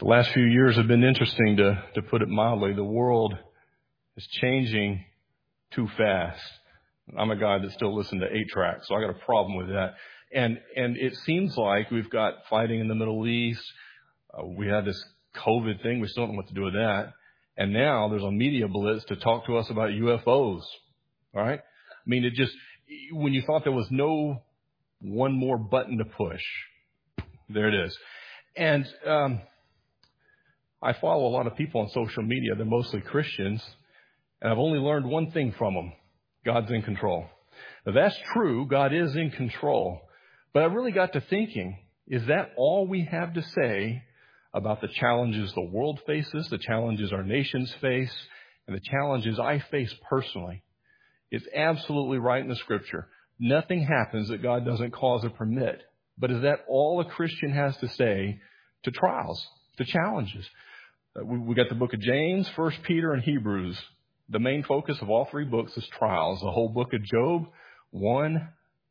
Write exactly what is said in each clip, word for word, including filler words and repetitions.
The last few years have been interesting, to, to put it mildly. The world is changing too fast. I'm a guy that still listens to eight tracks, so I got a problem with that. And and it seems like we've got fighting in the Middle East. Uh, we had this COVID thing. We still don't know what to do with that. And now there's a media blitz to talk to us about U F Os. All right? I mean, it just, when you thought there was no one more button to push, there it is. And um, I follow a lot of people on social media. They're mostly Christians. And I've only learned one thing from them. God's in control. Now, that's true. God is in control. But I really got to thinking, is that all we have to say about the challenges the world faces, the challenges our nations face, and the challenges I face personally? It's absolutely right in the Scripture. Nothing happens that God doesn't cause or permit. But is that all a Christian has to say to trials, to challenges? Uh, we, we got the book of James, First Peter, and Hebrews. The main focus of all three books is trials. The whole book of Job, one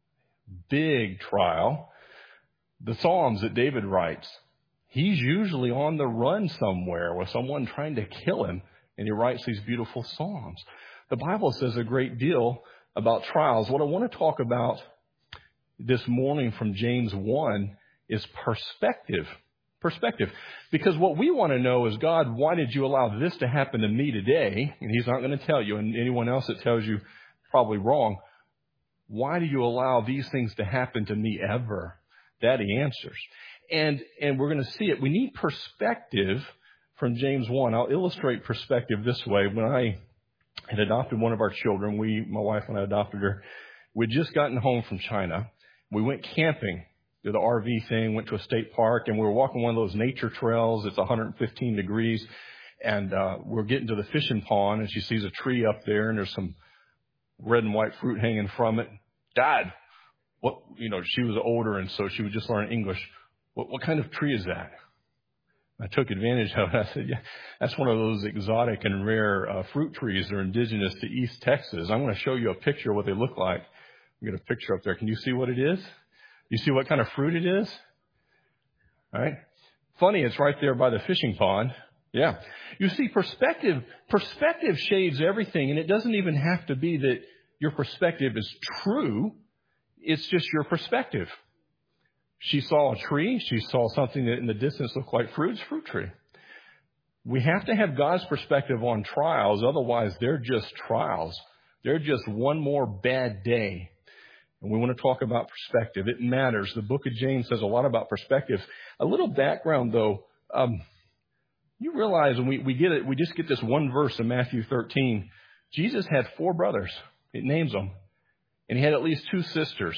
big trial. The Psalms that David writes, he's usually on the run somewhere with someone trying to kill him, and he writes these beautiful Psalms. The Bible says a great deal about trials. What I want to talk about this morning from James one is perspective. Perspective. Because what we want to know is, God, why did you allow this to happen to me today? And he's not going to tell you, and anyone else that tells you probably wrong. Why do you allow these things to happen to me ever? That he answers. And and we're going to see it. We need perspective from James one. I'll illustrate perspective this way. When I had adopted one of our children, we, my wife and I adopted her, we'd just gotten home from China. We went camping, did the R V thing, went to a state park, and we were walking one of those nature trails. It's one hundred fifteen degrees, and uh, we're getting to the fishing pond, and she sees a tree up there, and there's some red and white fruit hanging from it. Dad, what, you know, she was older, and so she would just learn English. What, what kind of tree is that? I took advantage of it. I said, yeah, that's one of those exotic and rare uh, fruit trees that are indigenous to East Texas. I'm going to show you a picture of what they look like. We got a picture up there. Can you see what it is? You see what kind of fruit it is? All right. Funny, it's right there by the fishing pond. Yeah. You see, perspective, perspective shades everything, and it doesn't even have to be that your perspective is true. It's just your perspective. She saw a tree. She saw something that in the distance looked like fruit. It's a fruit tree. We have to have God's perspective on trials. Otherwise, they're just trials. They're just one more bad day. And we want to talk about perspective. It matters. The book of James says a lot about perspective. A little background, though. Um, you realize when we, we get it, we just get this one verse in Matthew thirteen. Jesus had four brothers. It names them. And he had at least two sisters.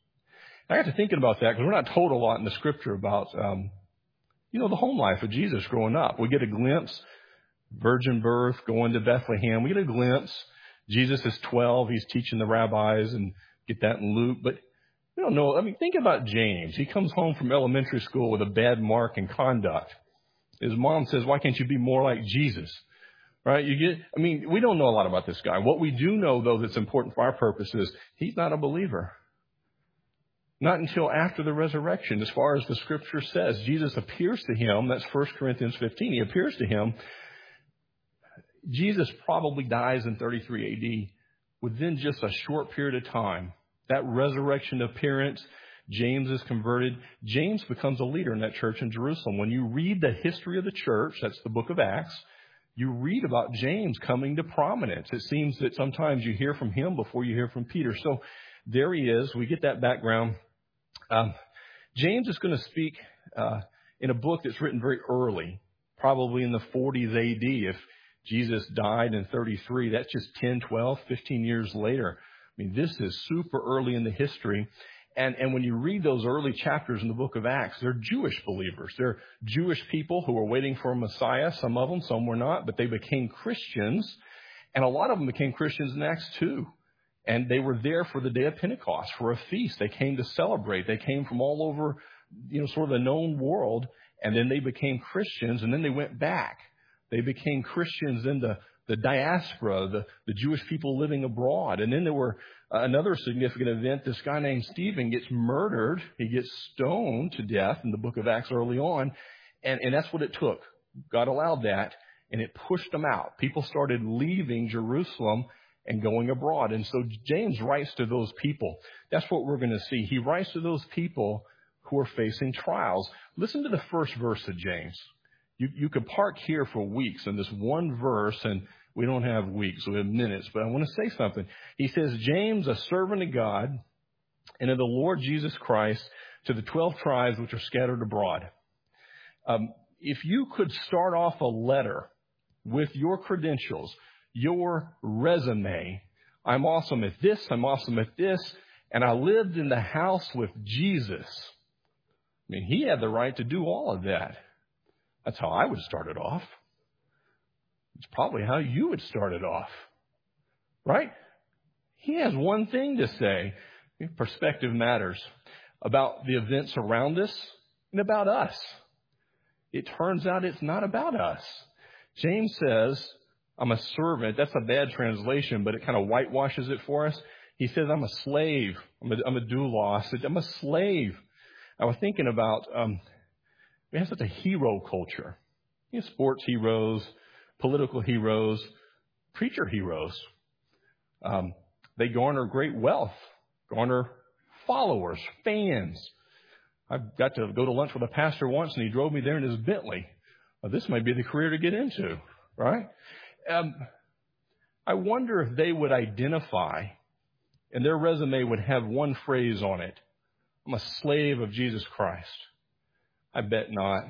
I got to thinking about that because we're not told a lot in the Scripture about, um, you know, the home life of Jesus growing up. We get a glimpse, virgin birth, going to Bethlehem. We get a glimpse. Jesus is twelve. He's teaching the rabbis, and get that in Luke. But we don't know. I mean, think about James. He comes home from elementary school with a bad mark in conduct. His mom says, why can't you be more like Jesus? Right? You get, I mean, we don't know a lot about this guy. What we do know, though, that's important for our purposes, he's not a believer. Not until after the resurrection. As far as the Scripture says, Jesus appears to him. That's First Corinthians fifteen. He appears to him. Jesus probably dies in thirty-three A D within just a short period of time. That resurrection appearance, James is converted. James becomes a leader in that church in Jerusalem. When you read the history of the church, that's the book of Acts, you read about James coming to prominence. It seems that sometimes you hear from him before you hear from Peter. So there he is. We get that background. Um, James is going to speak uh, in a book that's written very early, probably in the forties A D. If Jesus died in thirty-three, that's just ten, twelve, fifteen years later. I mean, this is super early in the history. And, and when you read those early chapters in the book of Acts, they're Jewish believers. They're Jewish people who were waiting for a Messiah. Some of them, some were not, but they became Christians. And a lot of them became Christians in Acts two. And they were there for the day of Pentecost, for a feast. They came to celebrate. They came from all over, you know, sort of the known world. And then they became Christians, and then they went back. They became Christians in the, the diaspora, the, the Jewish people living abroad. And then there were uh, another significant event. This guy named Stephen gets murdered. He gets stoned to death in the book of Acts early on. And, and that's what it took. God allowed that, and it pushed them out. People started leaving Jerusalem and going abroad. And so James writes to those people. That's what we're going to see. He writes to those people who are facing trials. Listen to the first verse of James. You, you could park here for weeks in this one verse, and we don't have weeks, we have minutes, but I want to say something. He says, James, a servant of God and of the Lord Jesus Christ, to the twelve tribes which are scattered abroad. Um, if you could start off a letter with your credentials, your resume, I'm awesome at this, I'm awesome at this, and I lived in the house with Jesus. I mean, he had the right to do all of that. That's how I would start it off. It's probably how you would start it off, right? He has one thing to say. Perspective matters about the events around us and about us. It turns out it's not about us. James says, I'm a servant. That's a bad translation, but it kind of whitewashes it for us. He says, I'm a slave. I'm a, I'm a doulos. I'm a slave. I was thinking about, um, we have such a hero culture. You know, sports heroes, political heroes, preacher heroes. Um, they garner great wealth, garner followers, fans. I got to go to lunch with a pastor once, and he drove me there in his Bentley. Well, this might be the career to get into, right? Um, I wonder if they would identify, and their resume would have one phrase on it. I'm a slave of Jesus Christ. I bet not.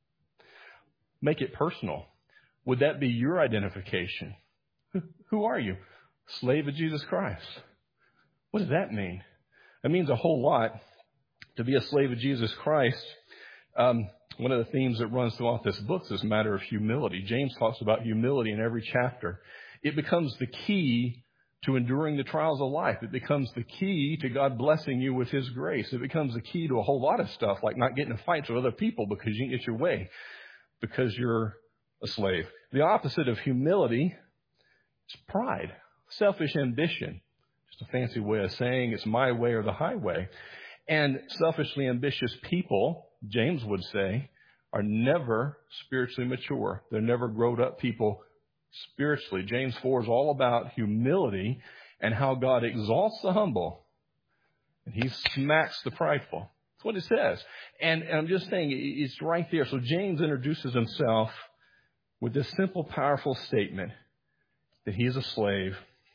Make it personal. Would that be your identification? Who are you? Slave of Jesus Christ. What does that mean? It means a whole lot to be a slave of Jesus Christ. Um, one of the themes that runs throughout this book is this matter of humility. James talks about humility in every chapter. It becomes the key to enduring the trials of life. It becomes the key to God blessing you with His grace. It becomes the key to a whole lot of stuff, like not getting in fights with other people because you didn't get your way, because you're a slave. The opposite of humility is pride, selfish ambition. Just a fancy way of saying it's my way or the highway. And selfishly ambitious people, James would say, are never spiritually mature. They're never grown up people spiritually. James four is all about humility and how God exalts the humble and He smacks the prideful. That's what it says. And, and I'm just saying, it's right there. So James introduces himself with this simple, powerful statement that he is a slave.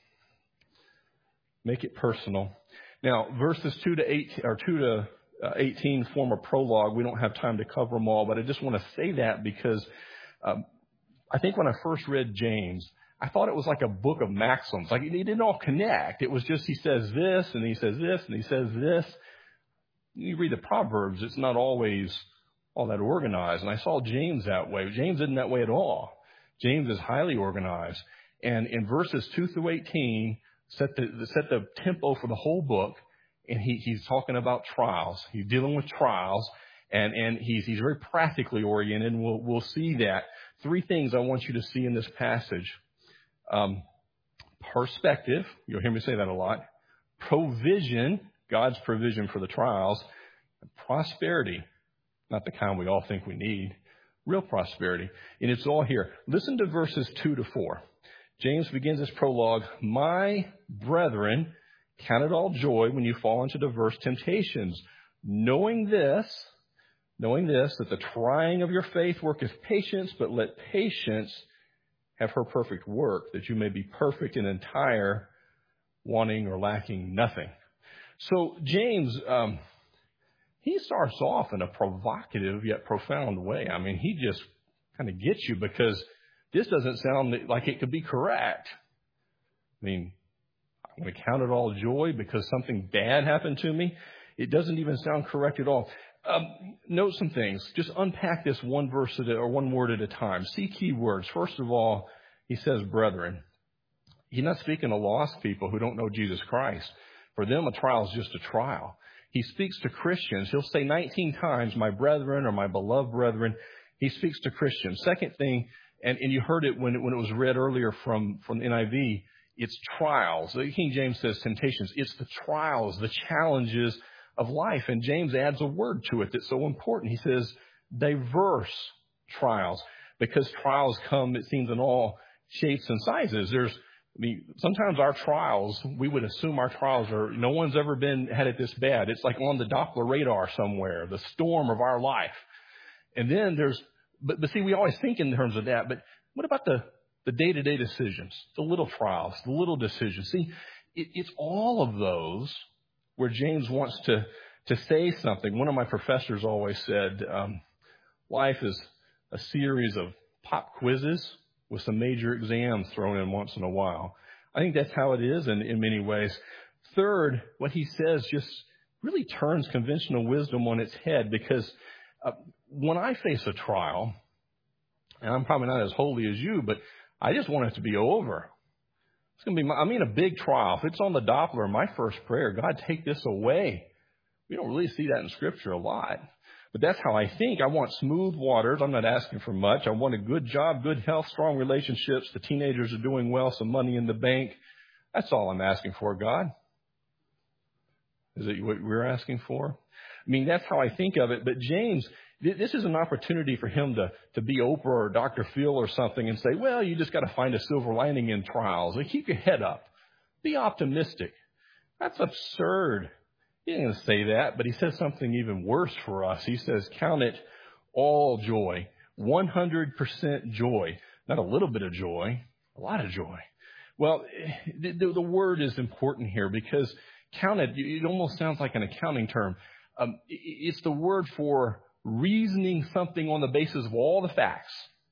Make it personal. Now, verses two to eight or two to eighteen form a prologue. We don't have time to cover them all, but I just want to say that because um, I think when I first read James, I thought it was like a book of maxims. Like, it didn't all connect. It was just he says this, and he says this, and he says this. You read the Proverbs, it's not always all that organized. And I saw James that way. James isn't that way at all. James is highly organized. And in verses two through eighteen, set the, set the tempo for the whole book. And he, he's talking about trials. He's dealing with trials. And, and he's, he's very practically oriented. And we'll, we'll see that. Three things I want you to see in this passage. Um, perspective. You'll hear me say that a lot. Provision. God's provision for the trials. And prosperity. Not the kind we all think we need. Real prosperity. And it's all here. Listen to verses two to four. James begins his prologue. My brethren, count it all joy when you fall into diverse temptations. Knowing this, knowing this, that the trying of your faith worketh patience, but let patience have her perfect work, that you may be perfect and entire, wanting or lacking nothing. So James, um, he starts off in a provocative yet profound way. I mean, he just kind of gets you because this doesn't sound like it could be correct. I mean, I'm going to count it all joy because something bad happened to me. It doesn't even sound correct at all. Um, note some things. Just unpack this one verse at a, or one word at a time. See key words. First of all, he says, brethren. He's not speaking to lost people who don't know Jesus Christ. For them, a trial is just a trial. He speaks to Christians. He'll say nineteen times, my brethren or my beloved brethren. He speaks to Christians. Second thing, and, and you heard it when it, when it was read earlier from, from the N I V, it's trials. The King James says temptations. It's the trials, the challenges of life. And James adds a word to it that's so important. He says, diverse trials, because trials come, it seems, in all shapes and sizes. There's, I mean, sometimes our trials, we would assume our trials are, no one's ever been, had it this bad. It's like on the Doppler radar somewhere, the storm of our life. And then there's, but, but see, we always think in terms of that, but what about the, the day-to-day decisions, the little trials, the little decisions? See, it, it's all of those where James wants to, to say something. One of my professors always said, um, life is a series of pop quizzes with some major exams thrown in once in a while. I think that's how it is in, in many ways. Third, what he says just really turns conventional wisdom on its head, because uh, when I face a trial, and I'm probably not as holy as you, but I just want it to be over. It's going to be, my, I mean, a big trial. If it's on the Doppler, my first prayer, God, take this away. We don't really see that in Scripture a lot. But that's how I think. I want smooth waters. I'm not asking for much. I want a good job, good health, strong relationships. The teenagers are doing well, some money in the bank. That's all I'm asking for, God. Is it what we're asking for? I mean, that's how I think of it. But James, this is an opportunity for him to, to be Oprah or Doctor Phil or something and say, well, you just got to find a silver lining in trials. And keep your head up. Be optimistic. That's absurd. He didn't say that, but he says something even worse for us. He says, count it all joy, one hundred percent joy, not a little bit of joy, a lot of joy. Well, the, the word is important here, because count it, it almost sounds like an accounting term. Um, it's the word for reasoning something on the basis of all the facts,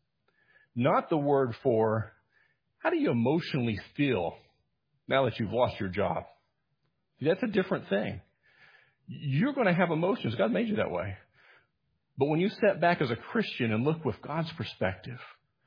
not the word for how do you emotionally feel now that you've lost your job. That's a different thing. You're going to have emotions. God made you that way. But when you step back as a Christian and look with God's perspective,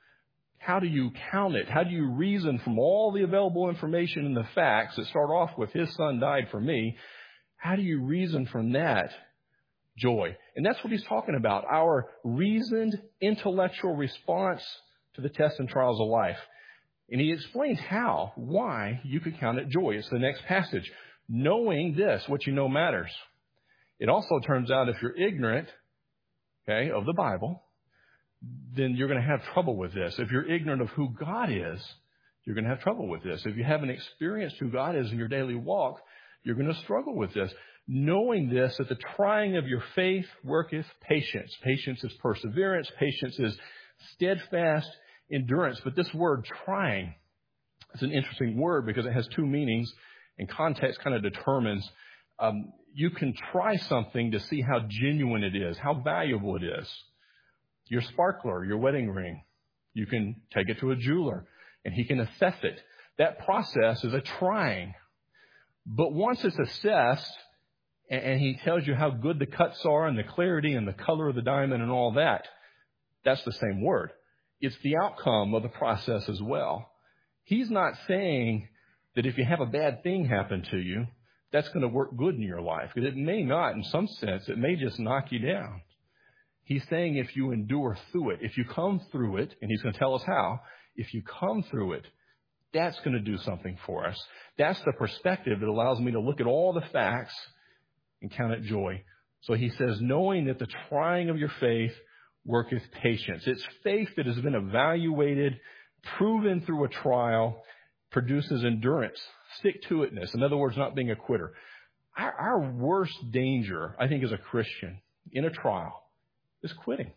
how do you count it? How do you reason from all the available information and the facts that start off with His Son died for me? How do you reason from that joy? And that's what he's talking about, our reasoned intellectual response to the tests and trials of life. And he explains how, why you could count it joy. It's the next passage. Knowing this, what you know matters. It also turns out if you're ignorant, okay, of the Bible, then you're going to have trouble with this. If you're ignorant of who God is, you're going to have trouble with this. If you haven't experienced who God is in your daily walk, you're going to struggle with this. Knowing this, that the trying of your faith worketh patience. Patience is perseverance. Patience is steadfast endurance. But this word trying is an interesting word because it has two meanings. And context kind of determines, um, you can try something to see how genuine it is, how valuable it is. Your sparkler, your wedding ring, you can take it to a jeweler and he can assess it. That process is a trying. But once it's assessed and, and he tells you how good the cuts are and the clarity and the color of the diamond and all that, that's the same word. It's the outcome of the process as well. He's not saying that if you have a bad thing happen to you, that's going to work good in your life. Because it may not, in some sense, it may just knock you down. He's saying if you endure through it, if you come through it, and he's going to tell us how, if you come through it, that's going to do something for us. That's the perspective that allows me to look at all the facts and count it joy. So he says, knowing that the trying of your faith worketh patience. It's faith that has been evaluated, proven through a trial, produces endurance, stick-to-itness. In other words, not being a quitter. Our, our worst danger, I think, as a Christian in a trial is quitting.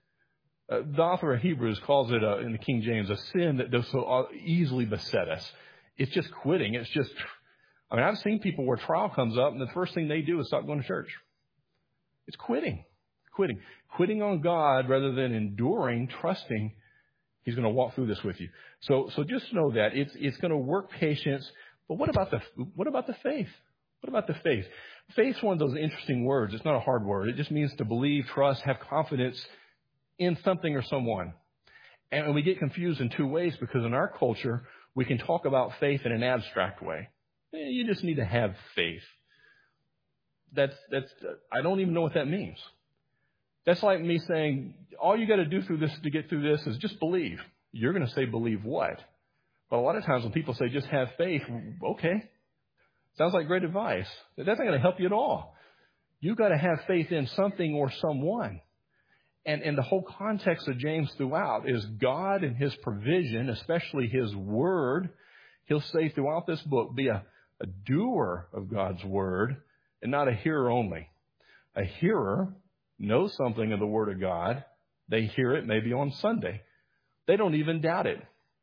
Uh, the author of Hebrews calls it, uh, in the King James, a sin that does so easily beset us. It's just quitting. It's just, I mean, I've seen people where trial comes up and the first thing they do is stop going to church. It's quitting. Quitting. Quitting on God rather than enduring, trusting He's going to walk through this with you. So, so just know that it's it's going to work patience. But what about the what about the faith? What about the faith? Faith's one of those interesting words. It's not a hard word. It just means to believe, trust, have confidence in something or someone. And we get confused in two ways because in our culture we can talk about faith in an abstract way. You just need to have faith. That's that's. I don't even know what that means. That's like me saying, all you got to do through this to get through this is just believe. You're going to say, believe what? But a lot of times when people say, just have faith, okay. Sounds like great advice. That's not going to help you at all. You've got to have faith in something or someone. And, and the whole context of James throughout is God and his provision, especially his word. He'll say throughout this book, be a, a doer of God's word and not a hearer only. A hearer knows something of the word of God. They hear it maybe on Sunday. They don't even doubt it.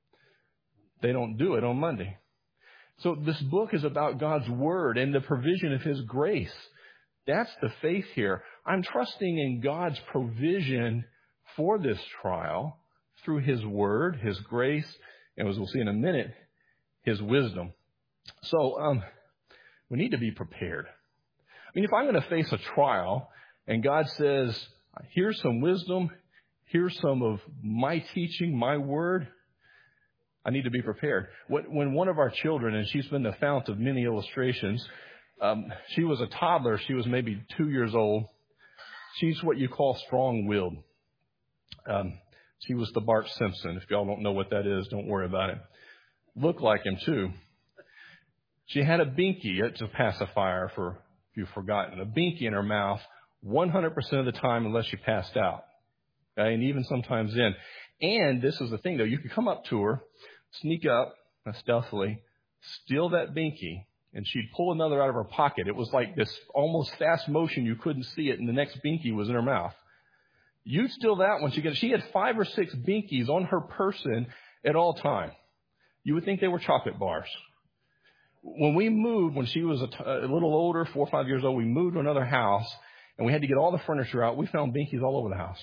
They don't do it on Monday. So this book is about God's word and the provision of his grace. That's the faith here. I'm trusting in God's provision for this trial through his word, his grace, and as we'll see in a minute, his wisdom. So um, we need to be prepared. I mean, if I'm going to face a trial and God says, here's some wisdom, here's some of my teaching, my word, I need to be prepared. When one of our children, and she's been the fount of many illustrations, um, she was a toddler. She was maybe two years old. She's what you call strong-willed. Um, she was the Bart Simpson. If y'all don't know what that is, don't worry about it. Looked like him, too. She had a binky. It's a pacifier, for if you've forgotten. A binky in her mouth one hundred percent of the time unless she passed out. Okay? And even sometimes then. And this is the thing, though. You could come up to her, sneak up uh, stealthily, steal that binky, and she'd pull another out of her pocket. It was like this almost fast motion. You couldn't see it, and the next binky was in her mouth. You'd steal that one. She got, she had five or six binkies on her person at all time. You would think they were chocolate bars. When we moved, when she was a, t- a little older, four or five years old, we moved to another house, and we had to get all the furniture out. We found binkies all over the house.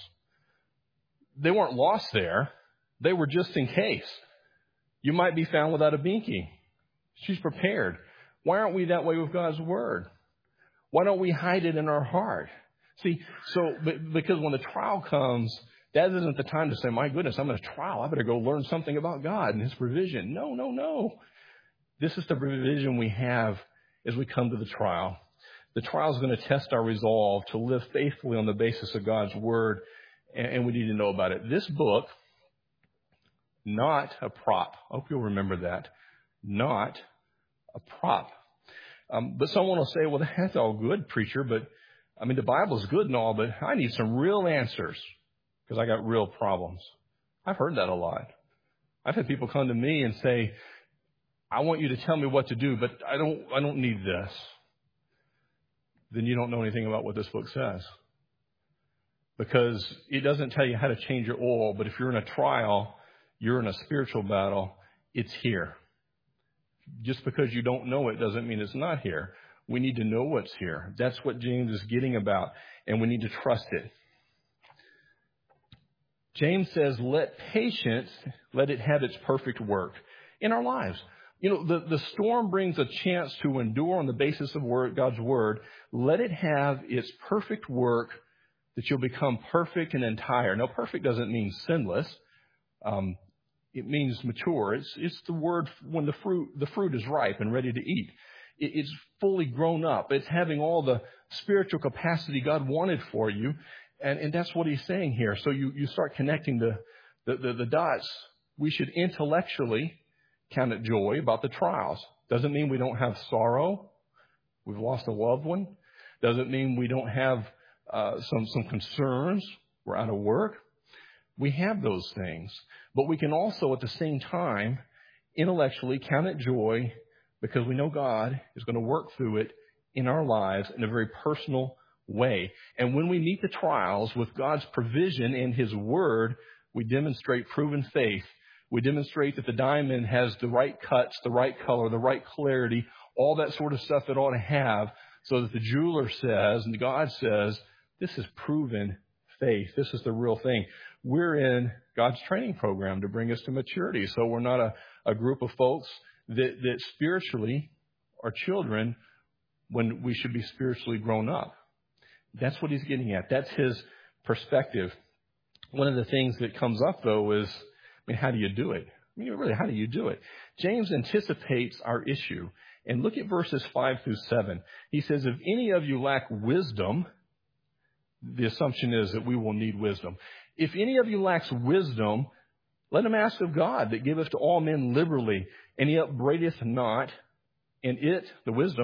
They weren't lost there. They were just in case. You might be found without a binky. She's prepared. Why aren't we that way with God's word? Why don't we hide it in our heart? See, so because when the trial comes, that isn't the time to say, my goodness, I'm in a trial. I better go learn something about God and his provision. No, no, no. This is the provision we have as we come to the trial. The trial is going to test our resolve to live faithfully on the basis of God's word, and we need to know about it. This book, not a prop. I hope you'll remember that. Not a prop. Um, but someone will say, well, that's all good, preacher, but I mean, the Bible's good and all, but I need some real answers because I got real problems. I've heard that a lot. I've had people come to me and say, I want you to tell me what to do, but I don't, I don't need this. Then you don't know anything about what this book says. Because it doesn't tell you how to change your oil, but if you're in a trial, you're in a spiritual battle, it's here. Just because you don't know it doesn't mean it's not here. We need to know what's here. That's what James is getting about, and we need to trust it. James says, let patience, let it have its perfect work in our lives. You know, the, the storm brings a chance to endure on the basis of word, God's word. Let it have its perfect work that you'll become perfect and entire. Now, perfect doesn't mean sinless. Um, it means mature. It's, it's the word when the fruit, the fruit is ripe and ready to eat. It, it's fully grown up. It's having all the spiritual capacity God wanted for you. And, and that's what he's saying here. So you, you start connecting the, the, the, the dots. We should intellectually count it joy about the trials. Doesn't mean we don't have sorrow. We've lost a loved one. Doesn't mean we don't have uh, some, some concerns. We're out of work. We have those things. But we can also at the same time intellectually count it joy because we know God is going to work through it in our lives in a very personal way. And when we meet the trials with God's provision and his word, we demonstrate proven faith. We demonstrate that the diamond has the right cuts, the right color, the right clarity, all that sort of stuff it ought to have, so that the jeweler says and God says, this is proven faith. This is the real thing. We're in God's training program to bring us to maturity. So we're not a, a group of folks that, that spiritually are children when we should be spiritually grown up. That's what he's getting at. That's his perspective. One of the things that comes up, though, is, I mean, how do you do it? I mean, really, how do you do it? James anticipates our issue. And look at verses five through seven. He says, if any of you lack wisdom, the assumption is that we will need wisdom. If any of you lacks wisdom, let him ask of God that giveth to all men liberally, and he upbraideth not, and it, the wisdom,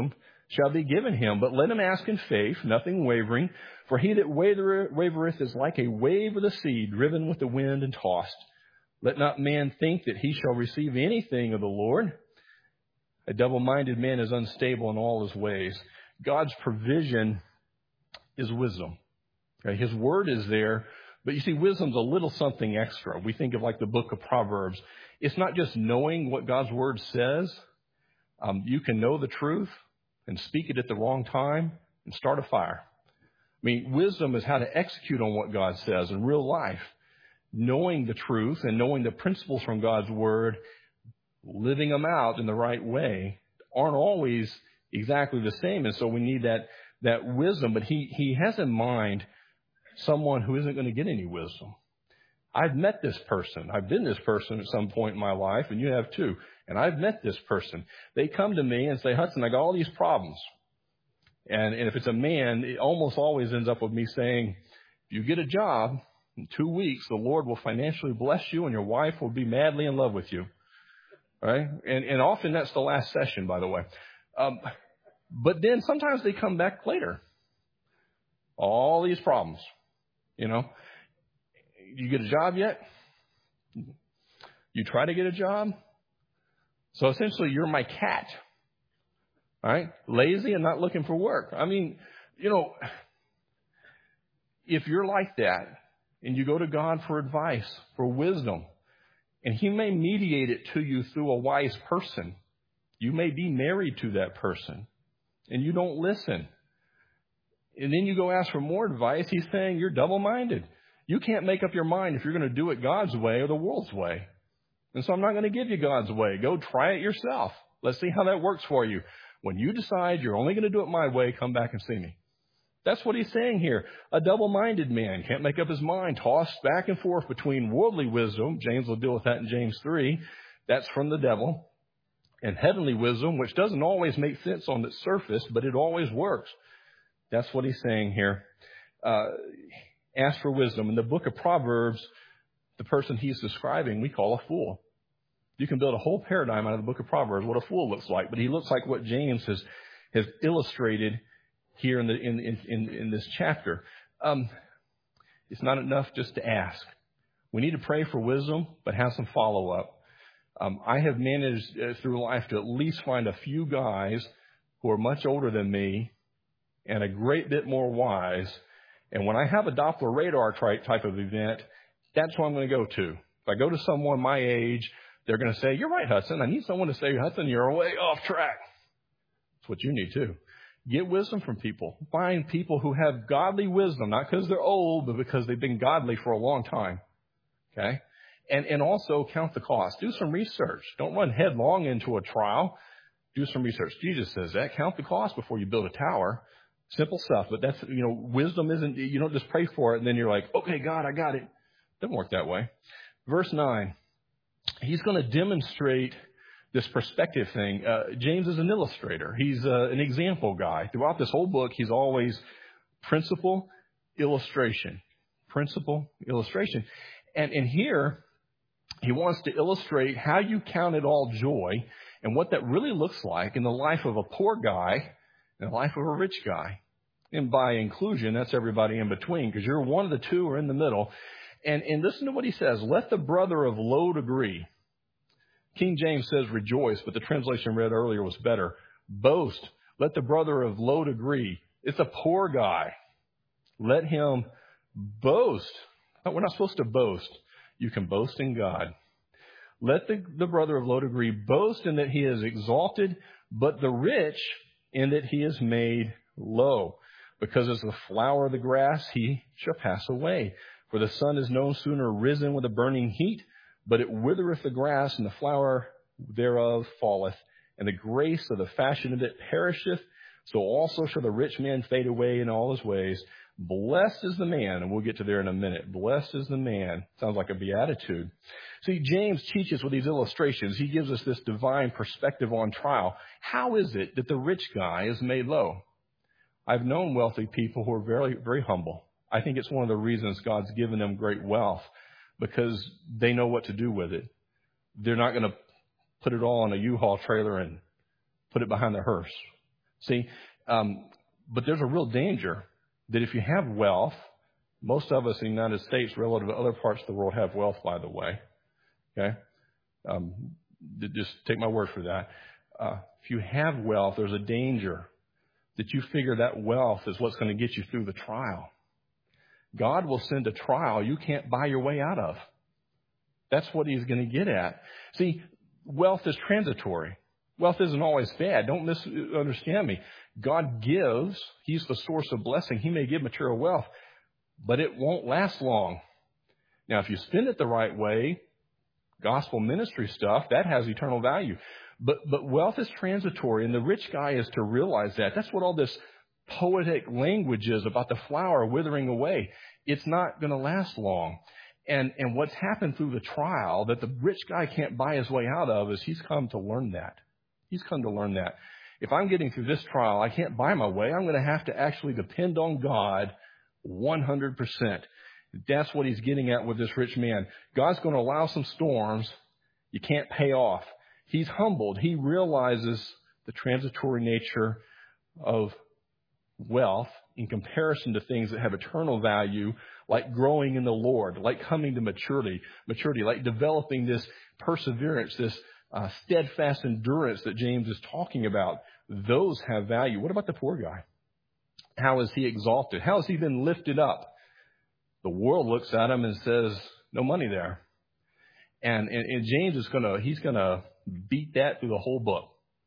shall be given him. But let him ask in faith, nothing wavering. For he that waver- wavereth is like a wave of the sea, driven with the wind and tossed. Let not man think that he shall receive anything of the Lord. A double-minded man is unstable in all his ways. God's provision is wisdom. Okay, his word is there, but you see, wisdom's a little something extra. We think of like the book of Proverbs. It's not just knowing what God's word says. Um, you can know the truth and speak it at the wrong time and start a fire. I mean, wisdom is how to execute on what God says in real life. Knowing the truth and knowing the principles from God's word, living them out in the right way, aren't always exactly the same. And so we need that, that wisdom. But he, he has in mind someone who isn't going to get any wisdom. I've met this person. I've been this person at some point in my life, and you have too. And I've met this person. They come to me and say, Hudson, I got all these problems. And, and if it's a man, it almost always ends up with me saying, if you get a job, in two weeks, the Lord will financially bless you and your wife will be madly in love with you. Right? And, and often that's the last session, by the way. Um, but then sometimes they come back later. All these problems, you know. You get a job yet? You try to get a job? So essentially you're my cat. All right? Lazy and not looking for work. I mean, you know, if you're like that and you go to God for advice, for wisdom, and he may mediate it to you through a wise person. You may be married to that person and you don't listen. And then you go ask for more advice. He's saying you're double-minded. You can't make up your mind if you're going to do it God's way or the world's way. And so I'm not going to give you God's way. Go try it yourself. Let's see how that works for you. When you decide you're only going to do it my way, come back and see me. That's what he's saying here. A double-minded man can't make up his mind, tossed back and forth between worldly wisdom. James will deal with that in James three. That's from the devil. And heavenly wisdom, which doesn't always make sense on the surface, but it always works. That's what he's saying here. Uh, ask for wisdom. In the book of Proverbs, the person he's describing, we call a fool. You can build a whole paradigm out of the book of Proverbs, what a fool looks like. But he looks like what James has, has illustrated here in, the, in, in, in this chapter. Um, it's not enough just to ask. We need to pray for wisdom, but have some follow-up. Um, I have managed uh, through life to at least find a few guys who are much older than me and a great bit more wise. And when I have a Doppler radar type of event, that's who I'm going to go to. If I go to someone my age, they're going to say, you're right, Hudson. I need someone to say, Hudson, you're way off track. That's what you need too. Get wisdom from people. Find people who have godly wisdom, not because they're old, but because they've been godly for a long time. Okay? And, and also count the cost. Do some research. Don't run headlong into a trial. Do some research. Jesus says that. Count the cost before you build a tower. Simple stuff. But that's, you know, wisdom isn't, you don't just pray for it and then you're like, okay, God, I got it. Doesn't work that way. Verse nine. He's going to demonstrate this perspective thing. Uh, James is an illustrator. He's uh, an example guy. Throughout this whole book, he's always principle, illustration. Principle, illustration. And, and here, he wants to illustrate how you count it all joy and what that really looks like in the life of a poor guy and the life of a rich guy. And by inclusion, that's everybody in between, because you're one of the two or in the middle. And, and listen to what he says. Let the brother of low degree. King James says rejoice, but the translation read earlier was better. Boast. Let the brother of low degree. It's a poor guy. Let him boast. We're not supposed to boast. You can boast in God. Let the, the brother of low degree boast in that he is exalted, but the rich in that he is made low. Because as the flower of the grass, he shall pass away. For the sun is no sooner risen with a burning heat, but it withereth the grass, and the flower thereof falleth, and the grace of the fashion of it perisheth. So also shall the rich man fade away in all his ways. Blessed is the man, and we'll get to there in a minute. Blessed is the man. Sounds like a beatitude. See, James teaches with these illustrations. He gives us this divine perspective on trial. How is it that the rich guy is made low? I've known wealthy people who are very, very humble. I think it's one of the reasons God's given them great wealth, because they know what to do with it. They're not going to put it all on a U-Haul trailer and put it behind the hearse. See, um, but there's a real danger that if you have wealth, most of us in the United States, relative to other parts of the world, have wealth, by the way. Okay? Um, just take my word for that. Uh, if you have wealth, there's a danger that you figure that wealth is what's going to get you through the trial. God will send a trial you can't buy your way out of. That's what he's going to get at. See, wealth is transitory. Wealth isn't always bad. Don't misunderstand me. God gives. He's the source of blessing. He may give material wealth, but it won't last long. Now, if you spend it the right way, gospel ministry stuff, that has eternal value. But but wealth is transitory, and the rich guy is to realize that. That's what all this poetic language is about the flower withering away. It's not going to last long. And and what's happened through the trial that the rich guy can't buy his way out of is he's come to learn that. He's come to learn that. If I'm getting through this trial, I can't buy my way. I'm going to have to actually depend on God one hundred percent. That's what he's getting at with this rich man. God's going to allow some storms you can't pay off. He's humbled. He realizes the transitory nature of wealth in comparison to things that have eternal value, like growing in the Lord, like coming to maturity, maturity, like developing this perseverance, this uh, steadfast endurance that James is talking about. Those have value. What about the poor guy? How is he exalted? How has he been lifted up? The world looks at him and says, no money there. And, and, and James is going to, he's going to beat that through the whole book.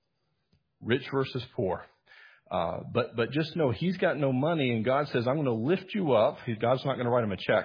Rich versus poor. Uh, but, but just know he's got no money, and God says, I'm going to lift you up. God's not going to write him a check.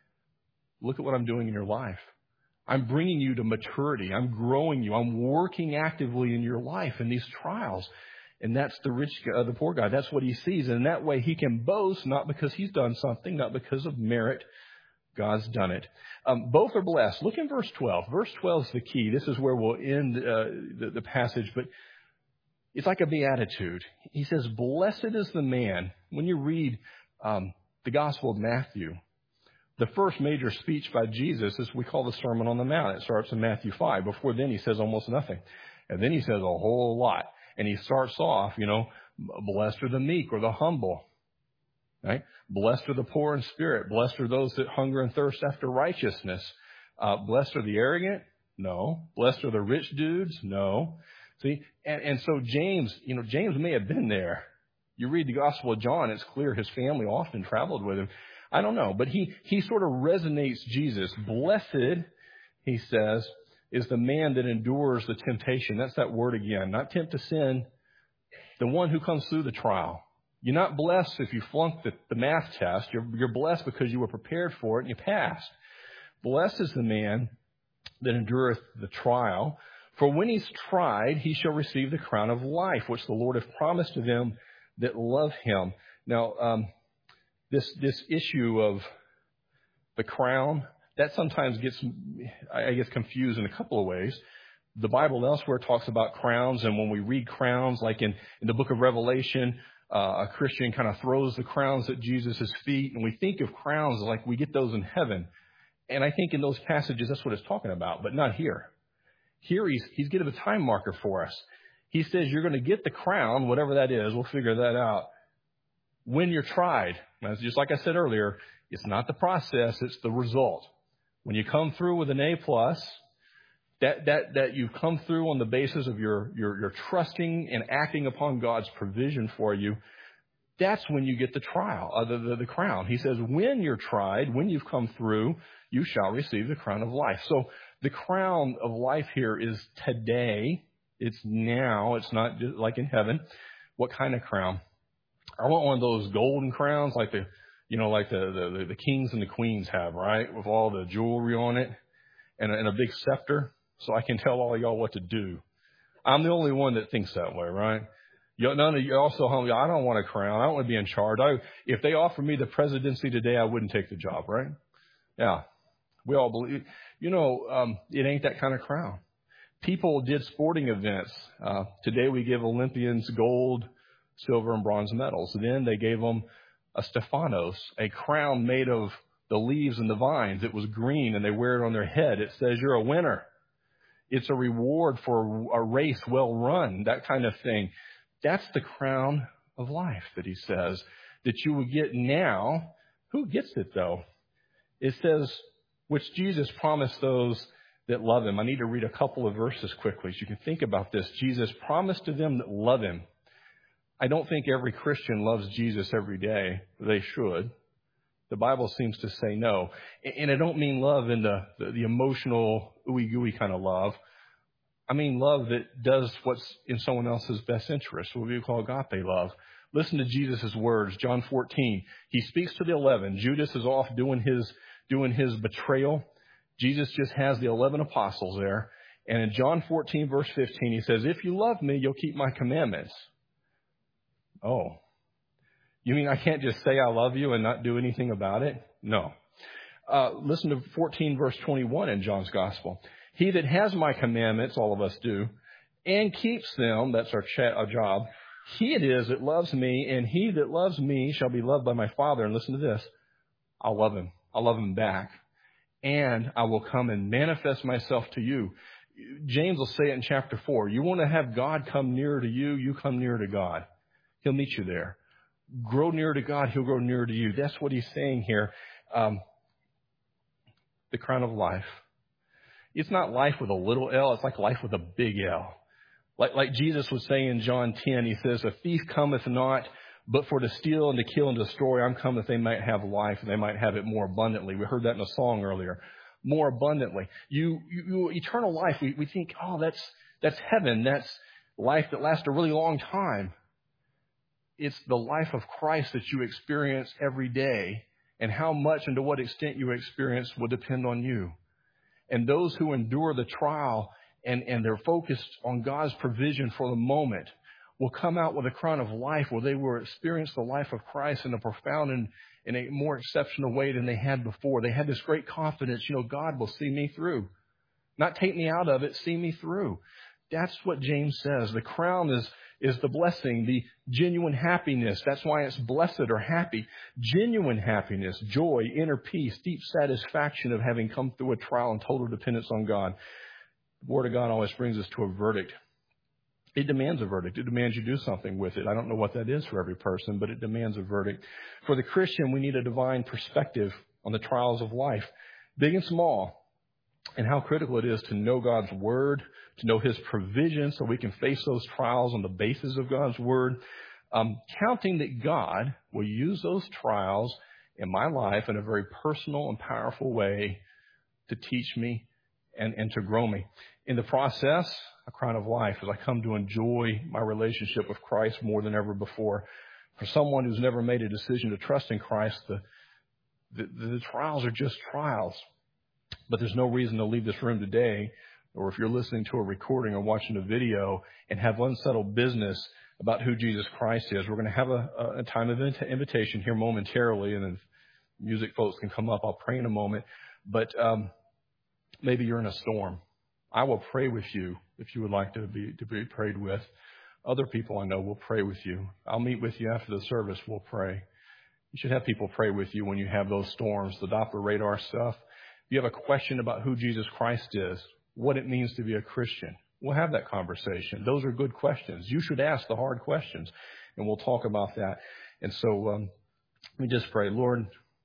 Look at what I'm doing in your life. I'm bringing you to maturity. I'm growing you. I'm working actively in your life in these trials. And that's the rich, uh, the poor guy. That's what he sees. And in that way, he can boast, not because he's done something, not because of merit. God's done it. Um, both are blessed. Look in verse twelve. Verse twelve is the key. This is where we'll end uh, the, the passage. But it's like a beatitude. He says, blessed is the man. When you read um, the Gospel of Matthew, the first major speech by Jesus is we call the Sermon on the Mount. It starts in Matthew five. Before then, he says almost nothing. And then he says a whole lot. And he starts off, you know, blessed are the meek or the humble. Right? Blessed are the poor in spirit. Blessed are those that hunger and thirst after righteousness. Uh, blessed are the arrogant? No. Blessed are the rich dudes? No. See, and, and so James, you know, James may have been there. You read the Gospel of John, it's clear his family often traveled with him. I don't know, but he, he sort of resonates Jesus. Blessed, he says, is the man that endures the temptation. That's that word again. Not tempt to sin. The one who comes through the trial. You're not blessed if you flunked the, the math test. You're, you're blessed because you were prepared for it and you passed. Blessed is the man that endureth the trial. For when he's tried, he shall receive the crown of life, which the Lord hath promised to them that love him. Now, um, this this issue of the crown, that sometimes gets, I guess, confused in a couple of ways. The Bible elsewhere talks about crowns, and when we read crowns, like in, in the book of Revelation, uh, a Christian kind of throws the crowns at Jesus' feet, and we think of crowns like we get those in heaven. And I think in those passages, that's what it's talking about, but not here. Here he's, he's given a time marker for us. He says you're going to get the crown, whatever that is. We'll figure that out when you're tried. Now, just like I said earlier, it's not the process, it's the result. When you come through with an A plus, that, that, that you've come through on the basis of your, your, your trusting and acting upon God's provision for you, that's when you get the trial, uh, the, the, the crown. He says, when you're tried, when you've come through, you shall receive the crown of life. So the crown of life here is today. It's now. It's not just like in heaven. What kind of crown? I want one of those golden crowns like the, you know, like the, the, the kings and the queens have, right? With all the jewelry on it and a, and a big scepter. So I can tell all of y'all what to do. I'm the only one that thinks that way, right? You, none of you also, hungry. I don't want a crown. I don't want to be in charge. I, if they offer me the presidency today, I wouldn't take the job, right? Yeah. We all believe, you know, um, it ain't that kind of crown. People did sporting events. Uh, today we give Olympians gold, silver, and bronze medals. Then they gave them a Stephanos, a crown made of the leaves and the vines. It was green, and they wear it on their head. It says you're a winner. It's a reward for a race well run, that kind of thing. That's the crown of life that he says that you will get now. Who gets it, though? It says, which Jesus promised those that love him. I need to read a couple of verses quickly so you can think about this. Jesus promised to them that love him. I don't think every Christian loves Jesus every day. They should. The Bible seems to say no. And I don't mean love in the, the, the emotional, ooey-gooey kind of love. I mean love that does what's in someone else's best interest, what we call agape love. Listen to Jesus' words, John fourteen. He speaks to the eleven. Judas is off doing his, doing his betrayal. Jesus just has the eleven apostles there. And in John fourteen, verse fifteen, he says, if you love me, you'll keep my commandments. Oh. You mean I can't just say I love you and not do anything about it? No. Uh, listen to fourteen, verse twenty-one in John's Gospel. He that has my commandments, all of us do, and keeps them, that's our, cha- our job, he it is that loves me, and he that loves me shall be loved by my Father. And listen to this. I'll love him. I'll love him back. And I will come and manifest myself to you. James will say it in chapter four. You want to have God come nearer to you, you come nearer to God. He'll meet you there. Grow nearer to God, he'll grow nearer to you. That's what he's saying here. Um, the crown of life. It's not life with a little L, it's like life with a big L. Like, like Jesus was saying in John ten, he says, a thief cometh not, but for to steal and to kill and to destroy, I'm come that they might have life and they might have it more abundantly. We heard that in a song earlier. More abundantly. You, you, you eternal life, we, we think, oh, that's, that's heaven. That's life that lasts a really long time. It's the life of Christ that you experience every day, and how much and to what extent you experience will depend on you. And those who endure the trial and, and they're focused on God's provision for the moment will come out with a crown of life where they will experience the life of Christ in a profound and in a more exceptional way than they had before. They had this great confidence, you know, God will see me through. Not take me out of it, see me through. That's what James says. The crown is, is the blessing, the genuine happiness. That's why it's blessed or happy. Genuine happiness, joy, inner peace, deep satisfaction of having come through a trial and total dependence on God. The Word of God always brings us to a verdict. It demands a verdict. It demands you do something with it. I don't know what that is for every person, but it demands a verdict. For the Christian, we need a divine perspective on the trials of life, big and small, and how critical it is to know God's Word, to know His provision so we can face those trials on the basis of God's Word, um, counting that God will use those trials in my life in a very personal and powerful way to teach me and, and to grow me. In the process, a crown of life as I come to enjoy my relationship with Christ more than ever before. For someone who's never made a decision to trust in Christ, the, the, the trials are just trials. But there's no reason to leave this room today, or if you're listening to a recording or watching a video and have unsettled business about who Jesus Christ is. We're going to have a, a time of invitation here momentarily, and then music folks can come up. I'll pray in a moment. But um, maybe you're in a storm. I will pray with you if you would like to be to be prayed with. Other people I know will pray with you. I'll meet with you after the service. We'll pray. You should have people pray with you when you have those storms, the Doppler radar stuff. If you have a question about who Jesus Christ is, what it means to be a Christian, we'll have that conversation. Those are good questions. You should ask the hard questions, and we'll talk about that. And so um, let me just pray. Lord,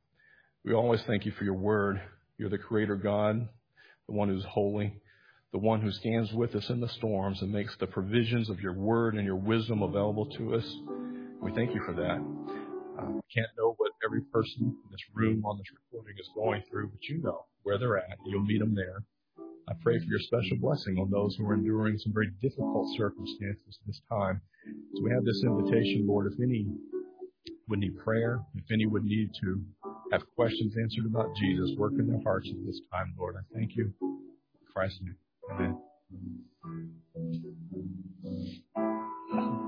we always thank you for your word. You're the creator God, the one who's holy, the one who stands with us in the storms and makes the provisions of your word and your wisdom available to us. We thank you for that. Uh, we can't know what every person in this room on this recording is going through, but you know where they're at. You'll meet them there. I pray for your special blessing on those who are enduring some very difficult circumstances this time. So we have this invitation, Lord, if any would need prayer, if any would need to have questions answered about Jesus, work in their hearts at this time, Lord. I thank you. In Christ's name. Amen.